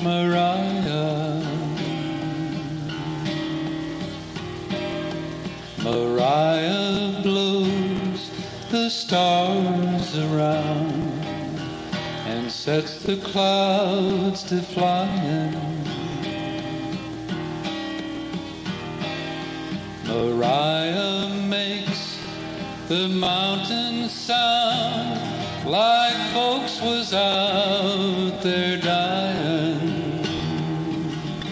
Mariah. Mariah blows the stars around and sets the clouds to flying. Mariah makes the mountains sound like folks was out there dying.